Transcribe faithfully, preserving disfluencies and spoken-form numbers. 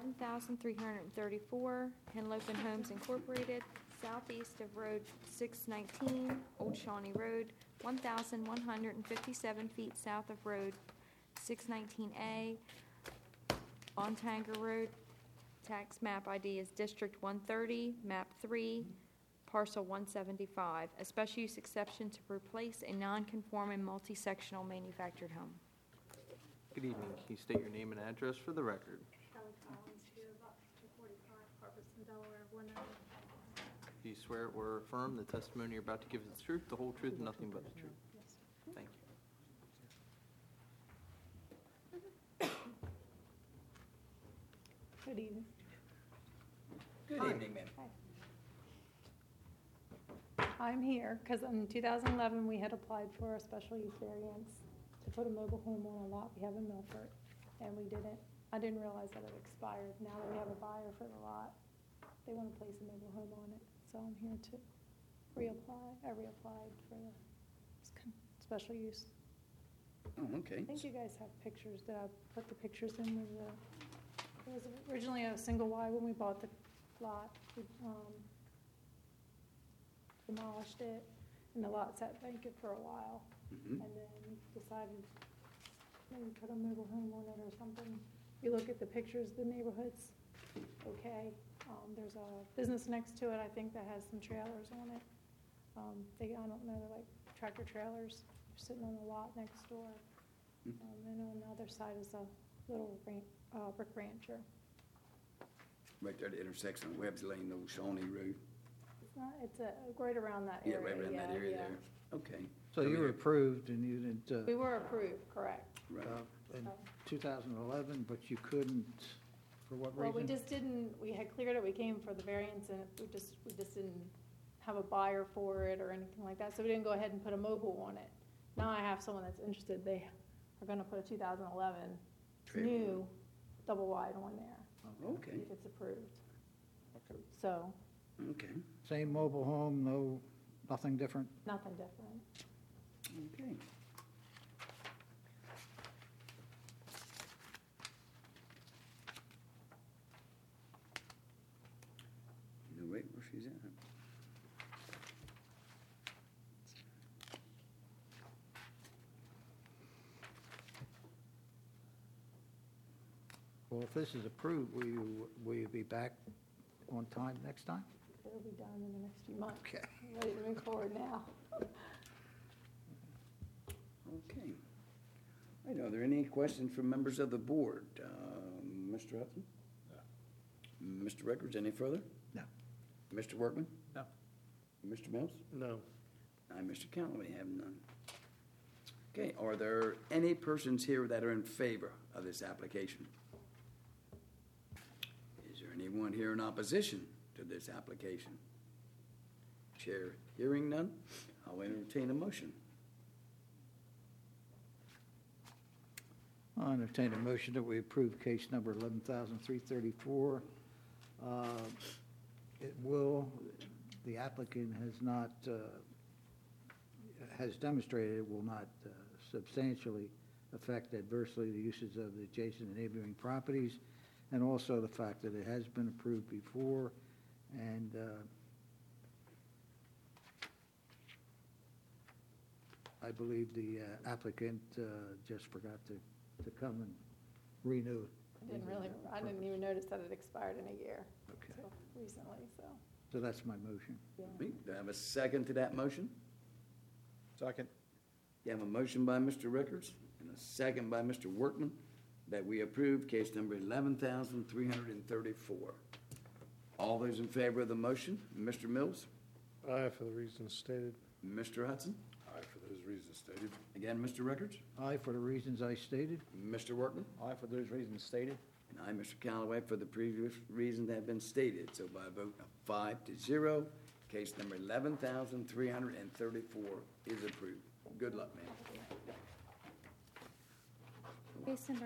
eleven thousand three hundred thirty-four, Henlopen Homes Incorporated, southeast of Road six nineteen, Old Shawnee Road, one thousand one hundred fifty-seven feet south of Road six nineteen A, on Tanger Road. Tax map I D is District one thirty, map three, parcel one seventy-five. A special use exception to replace a non-conforming multi-sectional manufactured home. Good evening. Can you state your name and address for the record? Kelly Collins, P O Box two forty-five, Harbison, Delaware, one nine. Do you swear or affirm the testimony you're about to give is the truth, the whole truth, and nothing but the truth? Yes. Thank you. Good evening. Good evening, ma'am. I'm here because in two thousand eleven, we had applied for a special use variance to put a mobile home on a lot we have in Milford, and we didn't. I didn't realize that it expired. Now that we have a buyer for the lot, they want to place a mobile home on it. So I'm here to reapply. I reapplied for the s- special use. Oh, okay. I think you guys have pictures. Did I put the pictures in with the, it was originally a single wide when we bought the lot. We um, demolished it, and the lot sat vacant for a while. Mhm. And then decided maybe put a mobile home on it or something. You look at the pictures, the neighborhood's okay. Um, There's a business next to it, I think, that has some trailers on it. Um, They, I don't know, they're like tractor trailers, they're sitting on the lot next door. Hmm. Um, And on the other side is a little ran- uh, brick rancher. Right there at the intersection of Webb's Lane, Old Shawnee Road. It's not, it's a, right around that Yeah, area. right around that yeah, area yeah. there. Okay. So you were approved and you didn't, We uh, were approved, correct. Right. uh, in two thousand eleven, but you couldn't, for what Well, reason? we just didn't, we had cleared it, we came for the variance, and we just, we just didn't have a buyer for it or anything like that, so we didn't go ahead and put a mobile on it. Now I have someone that's interested, they are gonna put a two thousand eleven Trailer. new double wide on there, Okay, if it's approved. So, okay, Same mobile home, no, nothing different? nothing different. okay. No, wait, where she's at? Well, if this is approved, will you, will you be back on time next time? It'll be done in the next few months. Okay. Ready to move forward now. Okay. All right, are there any questions from members of the board? Um, Mister Hudson? No. Mister Records, any further? No. Mister Workman? No. Mister Mills? No. I, Mister Callaway, have none. Okay, are there any persons here that are in favor of this application? Is there anyone here in opposition to this application? Chair, hearing none, I'll entertain a motion. I'll entertain a motion that we approve case number eleven thousand three thirty-four. Uh, It will, the applicant has not, uh, has demonstrated it will not uh, substantially affect adversely the uses of the adjacent and neighboring properties, and also the fact that it has been approved before, and uh, I believe the uh, applicant uh, just forgot to, to come and renew. I didn't really, I didn't even notice that it expired in a year. Okay. So recently, so, So that's my motion. yeah. Do I have a second to that motion? Second. You have a motion by Mister Rickards and a second by Mister Workman that we approve case number eleven thousand three hundred thirty-four. All those in favor of the motion, Mister Mills, Aye, for the reasons stated. Mister Hudson, Aye, for those reasons stated. again, Mister Rickards, Aye, for the reasons I stated. Mister Workman, Aye, for those reasons stated. and I, Mister Callaway, for the previous reasons that have been stated. So by a vote of five to zero, case number eleven thousand three hundred thirty-four is approved. Good luck, ma'am. Case number